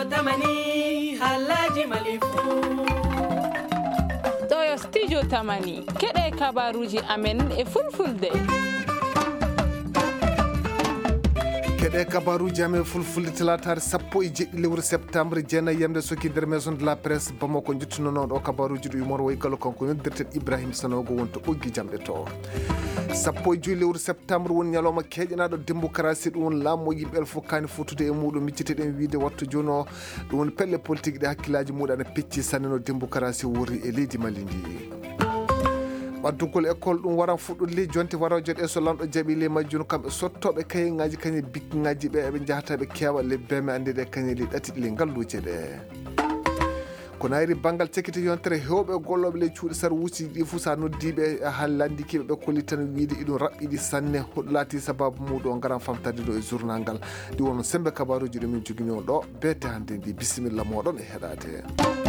tamani halaji malifu ɗo studio tamani keɗe kabaruji amen e fulfulde keɗe kabaruji amen fulfulde talatare 17 lewru septembre jeenayi yamde soki nder maison de la presse bamako juttunono ɗo kabaruji ɗo yumor way kala kanko noddirten Ibrahima Sanogo wonto ɓoggi jamɗe to 15 lewru septembre woni ñalawma keƴanaɗo démocratie ɗum woni laamu yimɓe fof kani fotude e muɗum micciteɗen wiide wattu joni o ɗum woni pelle politique ɗe hakkillaji muɗum ana pecci sanne no démocratie wori e leydi Mali ndi waddugol école ɗum waran fuɗɗude jonte wara jooɗe so lamɗo jaaɓi le majjum kamɓe sottoɓe kayeŋaji kañe biggaji ɓe eɓe jahataɓe keewa le beme andede kañe le ɗati le ngalluje ɗe kono ayri banggal cekkite yontere hewɓe golloɓe le cuuɗi sar wucci ɗi fuu sa noddiɓe hallandikiɓe ɓe kolli tan wiide iɗum raɓɓiɗi sanne laati sababu muɗum garan famtade ɗo e journal ngal ɗi won sembe kabaruji ɗumin jogui on ɗo beete hande ndi bisimilla moɗon e heɗade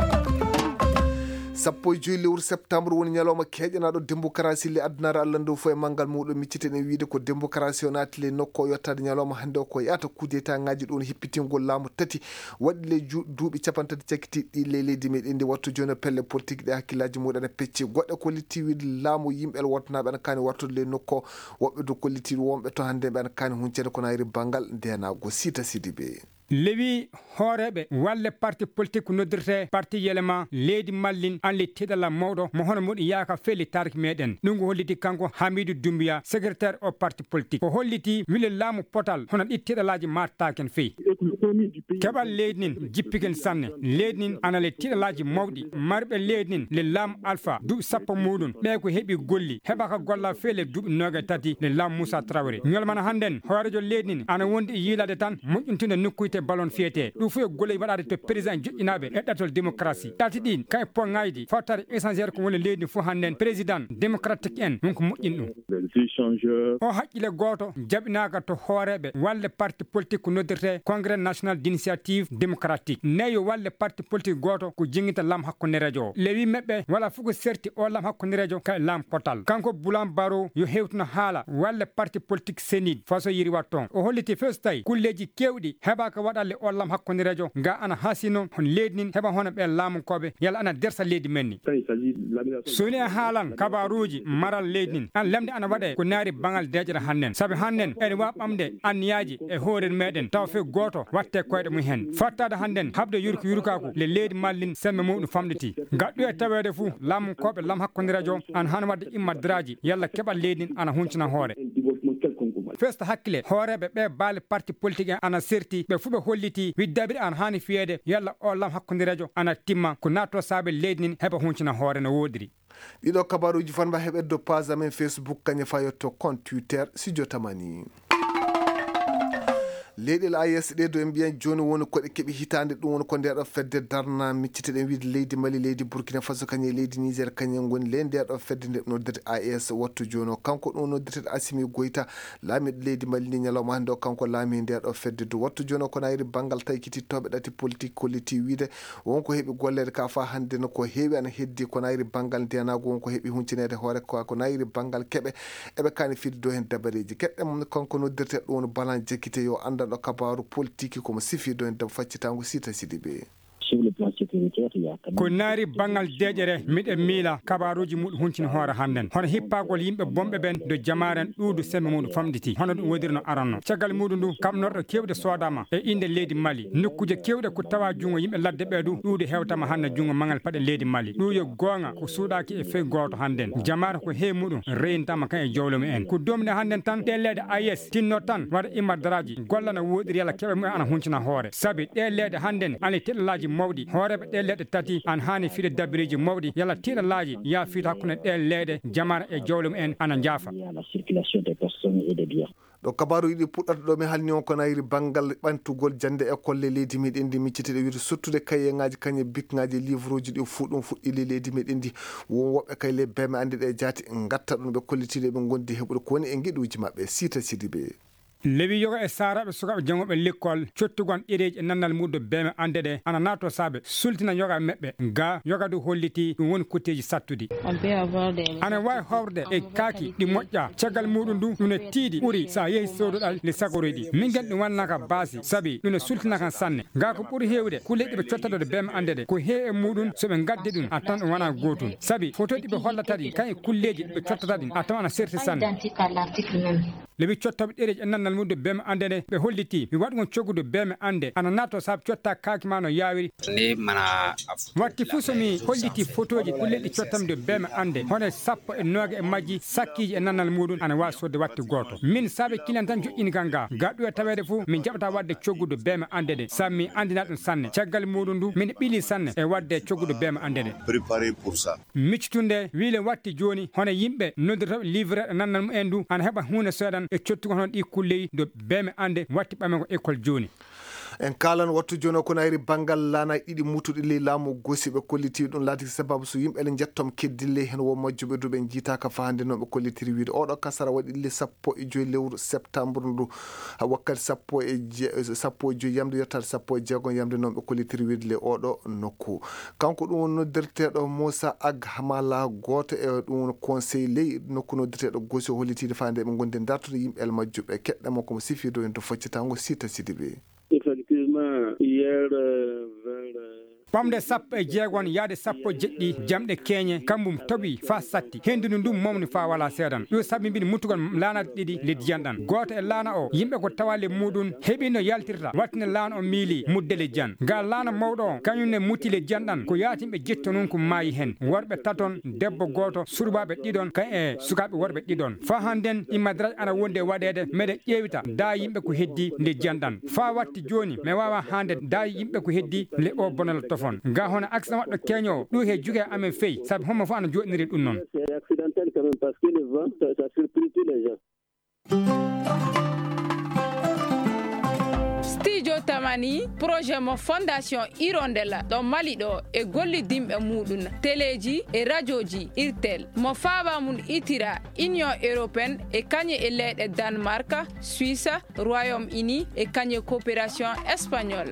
15 lewru septembre woni ñalawma keƴanaɗo démocratie le addunare Allah ndow fof e manggal muɗum micciteɗen wiide ko démocratie o naati le nokku o yettade ñalawma hannde o ko yata coup d'état ngaji ɗum hippitingol laamu tati waɗi le duuɓi capantati cakkitiɗi le leydi meɗen ndi wattu joni pelle politique ɗe hakkillaji muɗum ene pecci goɗɗe kollitti wiide laamu yimɓe wottanaɓe ene kani wattude le nokku o woɓɓe do kollitiɗi wonɓe to hannde ɓe ene kani huncede kono ayri banggal ndenago Sita Sidibé lewi hooreɓe walle parti politique ko noddirte parti yelema leydi mallin an le tiɗala mawɗo mo hono muɗum yaaka feeli tarki meɗen ɗum ko holliti kanko Hamidou Doumbia secrétaire o parti politique ko holliti wile laamu potal hono ɗi tiɗalaji mattaken feyi keɓal leydi nin jippiken sanne leydi nin ana le tiɗalaji mawɗi marɓe leydi nin le laamu alpha duuɓi sappo muɗum ɓe ko heeɓi golli heɓa ka golla feele duuɓi noga tati le laamu Moussa Traoré ñolmana hannden hoorejo leydi nin ana wondi e yiilade tan moƴƴintude nokkuyte ballon fiyete ɗum fof e golle waɗade to président joƴƴinaɓe e ɗatol démocratie ɗati ɗin kay poŋaydi fawtare essentiel ko woni leydi fof hannden président démocratique en ɗum ko moƴƴin ɗum o haqqille goto jaɓinaka to hooreɓe walle parti politique ko noddirte congrès national d'initiative démocratique neyo walle parti politique goto ko jingita lam hakkunde radio o le wi meɓɓe wala fof ko serti o lam hakkunde radio kay lam potal kanko Boulan Baro yo hewtuno haala walle parti politique sénide façon yiri wat toon o holliti fees tawi kulleji kewɗi heɓa ko waɗalle o lam hakkunde radio nga ana hasino hon leydi nin heɓa hono ɓe laamukoɓe yalla ana dersa leydi men ni soni e haalan kabaruji maral leydi nin an lamde ana waɗe ko naari bangal deƴere hannen saabi hannen ene wawa ɓamde anniyaji e hoorel meɗen taw fe goto watte koyɗe mum hen fattade hannden habde yurko yurkako le leydi mallin sembe muɗum famɗiti gaɗɗu e tawede fou laamukoɓe lam hakkunde radio an hano wadde immadraji yalla keɓal leydi nin ana huncina hoore festa hakkille hooreɓe ɓe baali parti politique en ana serti ɓe fuu ɓe holliti widdaɓiɗe an hani fiyede yalla o lam hakkunde radio ana timma ko natto saabe leydi nin heɓa huncina hoore no wodiri ɗiɗo kabaruji fan mba heɓeddo page amen Facebook kañe fayotto compte Twitter Studio Tamani leyɗel AES ɗe do en mbiyan joni woni koɗe keeɓi hitande ɗum woni ko ndeɗo fedde darna micciteɗen wiide leydi Mali leydi Burkina Faso kañe leydi Niger kañen goni le ndeɗo fedde nde noddete AES wattu joni o kanko ɗum noddete Assimi Goïta laamiɗo leydi Mali ni ñalawma hande o kanko laami ndeɗo fedde do wattu joni o kono ayri banggal tawi kitittoɓe ɗati politique kolliti wiide wonko heeɓi gollede ka fa hande no ko heewi ana heddi kono ayri banggal ndenago wonko heeɓi huncinede hoore kono ayri banggal keɓe eɓe kani fidde do hen dabareji keɗɗem kanko noddirte ɗum woni Balan Diakité yo andan ɗo kabaru politique komo sifi do en dam faccitango Sita Sidibé ko naari bangal deƴere miɗe miila kabaruji muɗum huncini hoore hannden hono hippagol yimɓe bomɓe ɓen do jamaren ɗuudu sembe muɗum famɗiti hono ɗum wodiri no aranno caggal muɗum ndu kamnorɗo kewɗe sodama e inde leydi Mali nokkuje kewɗe ko tawa jungo yimɓe ladde ɓe du ɗuude hewtama hande jungo mangal paɗe leydi Mali ɗum yo gonga ko suuɗaki e fey goto hannden jamare ko heewi muɗum reyintama kan e jawlumi en ko domne hannden tan ɗe leɗe AES tinno tan waɗa immadraji golla no wodiri yalla keɓe mumen ana huncina hoore saabi ɗe leɗe hannden ana teɗalaji mawɗi hooreɓe ɗe leɗɗe tati an hani fiide dabiriji mawɗi yalla tiɗalaji ya fiita hakkude ɗe leɗɗe jamara e jawlum en ana jaafa ɗo kabaru yiɗi puɗɗata ɗo mi halni on kono ayri banggal ɓantugol jande école leydi meɗen ndi micciteɗe wiide sottude kayeŋaji kañe bikŋaji livre uji ɗi fuu ɗum fuɗɗi leydi meɗen ndi won woɓɓe kay le beme andi ɗe jaati gatta ɗum ɓe kollitiɗe ɓe gondi heɓude ko woni e gueɗuji mabɓe Sita Sidibé lewi yoga e saraɓe sukaɓe jangoɓe l'école cottugon ɗereji e nannal muɗum beme andede ana nato saabe sultina yoga meɓɓe ga yoga du holliti ɗum woni kutteji sattude ana wawi hawrde e kaaki ɗi moƴƴa caggal muɗum ndu ɗum ne tiiɗi ɓuuri sa yeehi soduɗal le sagoroyɗi min gen ɗum wannaka baasi saabi ɗum ne sultina kan sanne ga ko ɓuuri hewde kulleji ɓe cottadode beme andede ko heewi e muɗum soɓe gaddi ɗum a tan ɗum wona gotum saabi photoji ɗiɓe hollatadi kañ e kulleji ɗiɓe cottata ɗin a tawa ana serti sanne lewi cottoɓe ɗereji e nannal muɗum beme andede ɓe holliti mi waɗi gon coggude beme ande ana nato saabu cotta kaaki ma no yawiri watti fuu somi holliti photoji kulleɗi cottamde beme ande hono sappo e nooga e majji sakkiji e nannal muɗum ana wawi sodde watti goto min saabe client tan joƴƴini kan ga gaɗɗu e tawede fuu min jaɓata wadde coggude beme andede saabu mi andina ɗum sanne caggal muɗum ndu min ɓiili sanne e wadde coggude beme andede miccutunde wiile watti joni hono yimɓe noddirtoɓe livre e nannal mu en ndu ana heɓa hunde seeɗan e cottugo hono ɗi kulleyi do beme ande watti ɓame ko école joni en kalan wattu joni ko nayri bangal lana ɗiɗi mutuɗi ley laamu gosi ɓe kollitiri ɗum laati sababu so yimɓe le jettom keddille hen wo majjuɓe du ɓe jiitaka fa hande noon ɓe kollitiri wiide oɗo kasara waɗi le 15 lewru septembre ndu ha wakkati 15 yamde yettade 16 yamde noon ɓe kollitiri wiide le oɗo nokku kanko ɗum woni noddirteɗo Moussa Ag Hamala goto e ɗum woni conseil ley nokku noddirteɗo gosi o hollitide fa hande ɓe gondi dartude yimɓe el majjuɓe keɗɗamo komo sifido en to foccitango Sita Sidibé. Effectivement, hier, ɓamde sappo e jeegon yaade sappo jeɗɗi jamɗe keeñe kambum toɓi fa satti hendude ndum momni fa wala seedan ɗo saabi mbiɗi muttugon laanade ɗiɗi leddi janɗan goto e laana o yimɓe ko tawale muɗum heeɓi no yaltirta wattine laana o miili mudde le jan ga laana mawɗo o kañum ne mutti le janɗan ko yatimɓe jetto noon ko maayi hen worɓe taton debbo goto surbaɓe ɗiɗon kañ e sukaɓe worɓe ɗiɗon fa hannden immadraj ana wonde waɗede meɗe ƴeewita da yimɓe ko heddi nde janɗan fa watti joni mi wawa hande da yimɓe ko heddi le o bonal ga hono accident waɗɗo keño ɗo he jugue amen feyi saabu homo fof ana joɗiniri ɗum noon studio tamani projet mo fondation Hirondella ɗo Mali ɗo e gollidimɓe muɗum téléji e radioji irtel mo faaba mum itira Union européenne e kañe e leyɗe Danemark, Suisse, Royaume-Uni e kañe coopération espagnole.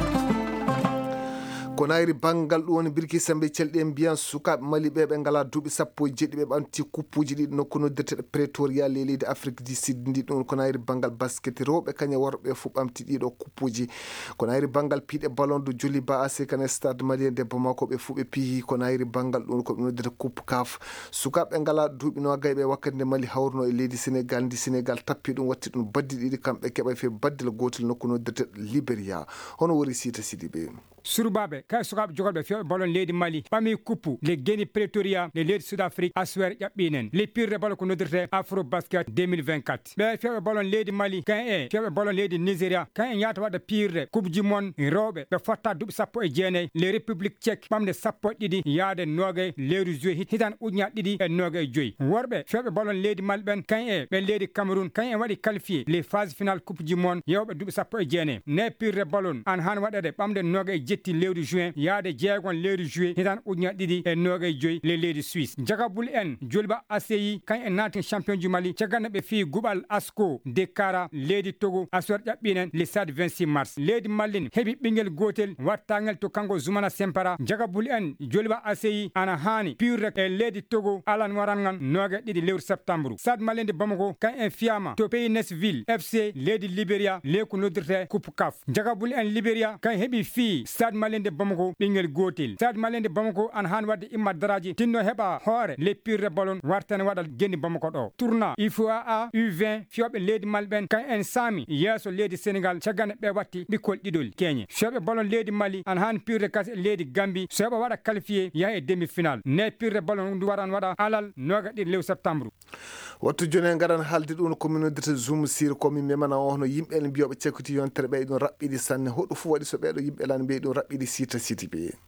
ko nayri bangal ɗum woni birki sembe celɗi en mbiyan sukaɓe Mali ɓe ngala duuɓi 17 ɓe ɓanti kuppuji ɗiɗi nokku noddirteɗo Pretoria leydi Afrique du Sud ndi ɗum ko nayri bangal basket rewɓe kañe worɓe fu ɓamti ɗiɗo kuppuji ko nayri bangal piiɗe ballon de Djoliba AC kane stade malien de Bamako ɓe fu ɓe piihi ko nayri bangal ɗum ko ɓe noddita coupe CAF sukaɓe ngala duuɓi nogay ɓe wakkati nde Mali hawruno e leydi Sénégal ndi Sénégal tappi ɗum watti ɗum baddi ɗiɗi kamɓe keɓa fe baddel gotel nokku noddirteɗo Libéria hono wori Sita Sidibé. surbaɓe kay sukaɓe jogolɓe fewɓe ballon leydi Mali ɓami kuppu le gueni Pretoria le leydi Sud Afrique aswer ƴaɓɓinen le pirde ballon ko noddirte Afro Basket 2024 ɓe fewɓe ballon leydi Mali kañ e fewɓe ballon leydi Nigeria kañ e yata waɗa pirde coupe du monde rewɓe ɓe fotta duuɓi 19 le République tchèque ɓamde 12 yaade nogay lewru juillet hitan ujunnaje ɗiɗi e nogay joyyi worɓe fewɓe ballon leydi Mali ɓen kañ e ɓe leydi Cameroun kañ e waɗi qualifié les phase finale coupe du monde yewɓe duuɓi 19 ne pirde ballon an han waɗede ɓamde nogay jetti lewru juin yaade jeegon lewru juillet hitan ujunnaje ɗiɗi e nogay joyyi le leydi Suisse Jagabul en Djoliba ACI kañ e naati champion du Mali cagganno ɓe fi Goubal Asco Dekara leydi Togo aswer ƴaɓɓinen le stade 26 mars leydi Mallin heeɓi ɓinguel gotel wattangel to kanko Zoumana Sempara Jagabul en Djoliba ACI ana hani pirde e leydi Togo alan warangan nogay ɗiɗi lewru septembre stade malien de Bamako kañ e fiyama to pays Nesville FC leydi Libéria le ko noddirte coupe CAF Jagabul en Libéria kañ heeɓi fi stade malien de Bamako ɓinguel gotel stade malien de Bamako an hani wadde immadraji tinno heɓa hoore le pirde ballon wartane waɗa gendi Bamako ɗo tourna IFOA U20 fewɓe leydi Mali ɓen kañ en saami yeeso leydi Sénégal caggane ɓe watti ɓikkol ɗiɗol keñe fewɓe ballon leydi Mali an hani pirde kasi e leydi Gambie so heɓa waɗa qualifié yaha e demi final ne pirde ballon ndu waɗan waɗa alal noga ɗiɗi lewru septembre wattu joni en garan haalde ɗum no commune noddirte Zoum Sir komin memana o hono yimɓe en mbiyoɓe cekkiti yontere ɓe ɗum raɓɓiɗi sanne hoɗo fu waɗi so ɓeɗo yimɓe lan mbiyi ɗum raɓɓiɗi Sita Sidibé.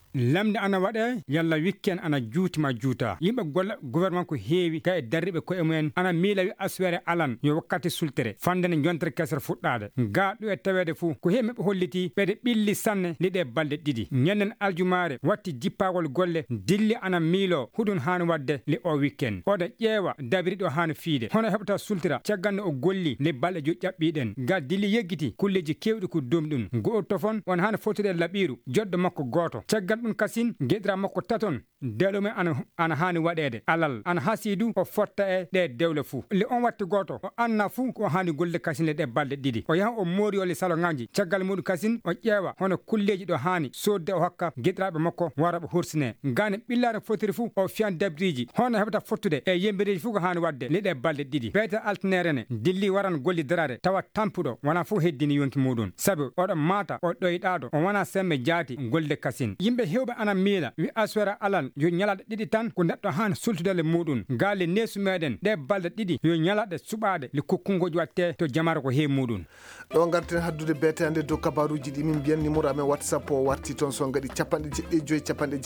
lamde ana waɗe yalla weekend ana juutima juuta yimɓe golla gouvernement ko heewi kay darriɓe koye mumen ana miila wi aswere alan yo wakkati sultere fandene jontere kesere fuɗɗade ga ɗo e tawede fuu ko heewi meɓe holliti ɓeɗe ɓilli sanne liɗe balɗe ɗiɗi ñanden aljumare watti jippagol golle dilli ana miilo huɗum hani wadde le o weekend oɗa ƴeewa dabiri ɗo hani fiide hono heɓata sultira cagganno o golli le balɗe jo ƴaɓɓiɗen ga dilli yeggiti kulleji kewɗi ko dum ɗum go'o fon on hani fotude laɓiru joɗɗo makko goto caggan ɗum kasin gueɗira makko taton dewle ana hani waɗede alal ana hasidu o fotta e ɗe dewle fuu le on watti goto o anna fuu ko hani golle kasin le ɗe balɗe ɗiɗi o yaha o moori ole saloŋaji caggal muɗum kasin o ƴeewa hono kulleji ɗo hani sodde o hakka gueɗiraɓe makko wara ɓe hursine gane ɓillare fotiri fuu o fiyan dabriji hono heɓata fottude e yembireji fuu ko hani wadde le ɗe balɗe ɗiɗi peete altinere dilli waran golli darade tawa tampuɗo wona fuu heddini yonki muɗum sabi oɗo mata o ɗoyɗaɗo o wona sembe jaati golde kasin yimɓe hewɓe ana miila wi aswera alal yo ñalaɗe ɗiɗi tan ko neɗɗo hani sultudele muɗum gaali neesu meɗen ɗe balɗe ɗiɗi yo ñalaɗe suɓade le kokkungoji watte to jamara ko heewi muɗum ɗo garten haddude betande dow kabaruji ɗi min mbiyan numéro amen whatsapp o warti toon so gaɗi 95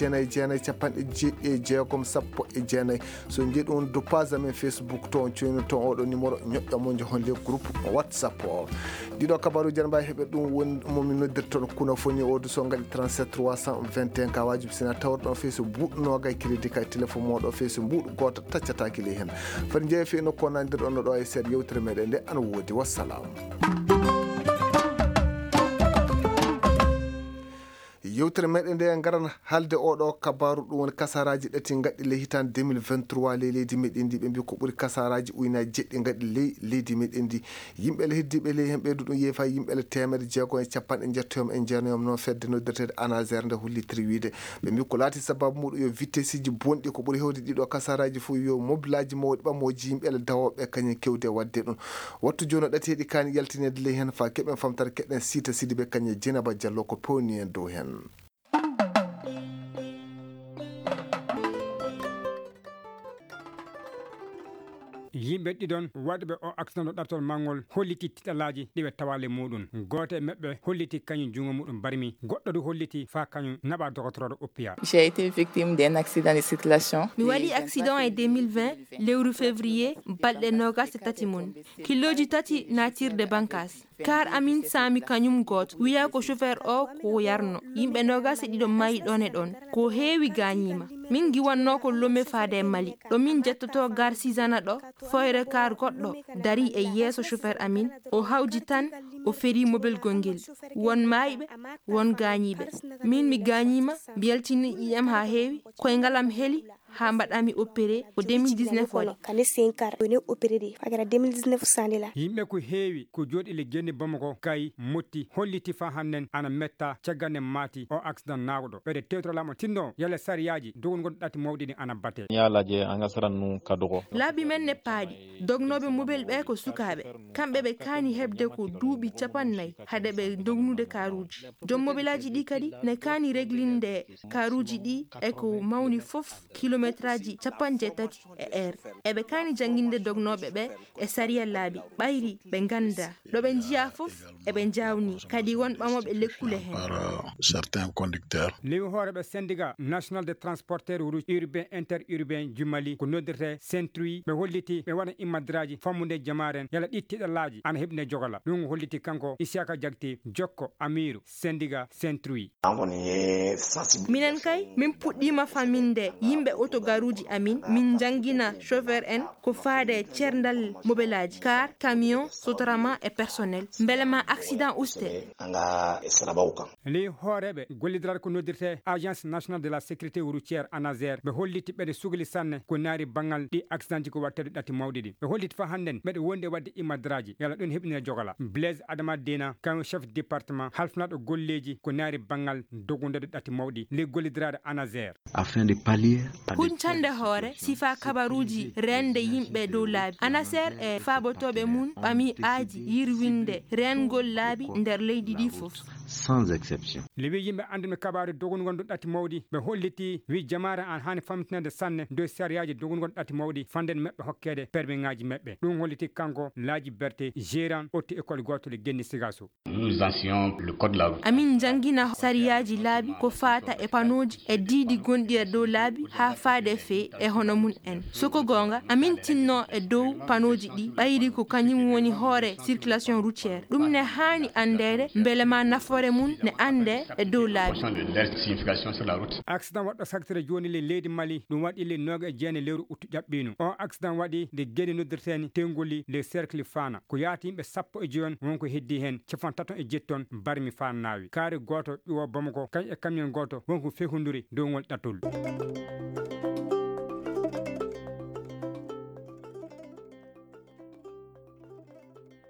jeegom 19 so jeeɗi on do page amen facebook to on coyno to oɗo numéro ñoƴƴamo jehonde groupe whatsapp o ɗiɗo kabaruji aɗa mbawi heɓe ɗum woni momin noddirtoɗo kuno foni odu so gaɗi 37 321 ka wajibi sina tawrɗon feeso buɗnoga e crédit kay téléphone moɗo feeso mbuɗo goto taccataki ley hen fati jeeyi fe nokko nandirɗon ɗo e seeɗa yewtere meɗen nde ana woodi wassalamu yewtere meɗen nde garan halde oɗo kabaru ɗum woni kasaraji ɗati gaɗɗi ley hitande 2023 ley leydi meɗen ndi ɓe mbi ko ɓuuri kasaraji ujunnaje jeɗɗi gaɗɗi ley leydi meɗen ndi yimɓele heddiɓe ley hen ɓeydu ɗum yeefa yimɓele 160 noon fedde noddirtede ANASER nde hollitiri wiide ɓe mbi ko laati sababu muɗum yo vitesse ji bonɗi ko ɓuuri hewde ɗiɗo kasaraji fo yo mobilaji mawɗi ɓamoji yimɓele dawoɓe kañum kewde wadde ɗum wattu joni ɗateɗi kani yaltinede ley hen fa keɓen famtare keɗen Sita Sidiɓe kañum Dieynaba Diallo ko pewni en dow hen yimɓe ɗiɗon waɗɓe o accident ɗo ɗartol mangol holliti tiɗalaji ɗiɓe tawale muɗum goto e maɓɓe holliti kañum jungo muɗum barmi goɗɗo du holliti fa kañum naɓa doctoroɗo oppiya. J'ai été victime d'un accident de circulation. Mi waɗi accident e 2020 lewru février balɗe nogas e tati mun kiloji tati natirde bankas car amin sami kañum goto wiya ko chauffeur o ko yarno yimɓe nogas e ɗiɗo mayi ɗon e ɗon ko heewi gañima min giwanno ko lome faade Mali ɗo min jettoto gar Sisana ɗo foyre car goɗɗo dari e yeeso chauffeur amin o hawji tan o feri mobile gongel won mayiɓe won gañiɓe min mi gañima mi yaltini ƴiyam ha heewi koye ngalam heeli ha mbaɗami opéré ko 2019 waɗi kane senkar ne opéré de fagara 2019 sandela yimɓe ko heewi ko joɗi le genni Bamako kay motti holliti fa hannen ana metta caggane maati o accident nawɗo ɓeɗe tewtorolamo tinno yalla sariyaji dogol ɗati mawɗi ana bate yalaje angasaran nu kadugo laabi men ne paaɗi dognoɓe mobile ɓe ko sukaɓe kamɓe ɓe kaani heɓde ko duuɓi 40 haade ɓe dognude karuji joom mobilaji ɗi kadi ne kaani réglinde karuji ɗi e ko mawni foof kilométraji 30 e heure eɓe kaani janginde dognoɓe ɓe e sariya laabi ɓayri ɓe ganda ɗo ɓe jiya foof eɓe jawni kadi won ɓamoɓe lekkule hen certains conducteurs lewi hooreɓe syndicat national de transporteur route urbain interurbain Jumali ko noddirte Saint-Louis ɓe holliti ɓe waɗa immadiraji fammude jamaren yala ɗittiɗalaji ana heɓne jogola ɗum holliti kanko Isiaka Diakité jokko Amiru syndicat Saint-Louis minen kay min puɗɗima faminde yimɓe autogaruji amin min jangina chauffeur en ko faade cerdal mobilaji car camion sotrama e personnel belema accident uste li hooreɓe gollidirade ko noddirte agence nationale de la sécurité routière ANASER ɓe holliti ɓeɗe sugli sanne ko naari banggal ɗi accident ji ko wattede ɗati mawɗi ɗi ɓe holliti fa hannden ɓeɗe wondi e wadde immadiraji yala ɗum heɓinire jogala Blaise Adama Dena kañum chef département halfnaɗo golleji ko naari banggal dogundede ɗati mawɗi li gollidirade ANASER afin de pallier huncande hoore sifa kabaruji rende yimɓe dow laabi. ANASER e faabotoɓe mum ɓami aaji yirwinde rengol laabi nder leydi ɗi fof sans exception. Libi yimɓe andino kabaru dogongol ɗum ɗatti mawɗi ɓe holliti wi jamara an hani famtinede sanne dow sariyaji dogongol ɗatti mawɗi fanden meɓɓe hokkede permis meɓɓe. Ɗum holliti kanko laaji berte gérant otti école gotol genni Sigasso. Nous enseignons le code de la route. Amin jangina sariyaji laabi ko fata e panoji e diidi gonɗi e dow laabi ha faade fe e hono mun en. Soko gonga amin tinno e dow panoji ɗi ɓayri ko kañum woni hoore circulation routière. Ɗum ne hani andede beele ma nafore mun ne ande e dow laabi. Accident waɗɗo sagtere joni le leydi Mali ɗum waɗi le 9 lewru uttu ƴaɓɓino. O accident waɗi nde gueɗe noddirteni tengoli le cercle Fana ko yaati yimɓe 15 wonko heddi hen 37 barmi Fana nawi. Kaari goto ƴuwo Bamako kañ e camion goto wonko fehunduri dow ngol ɗattol.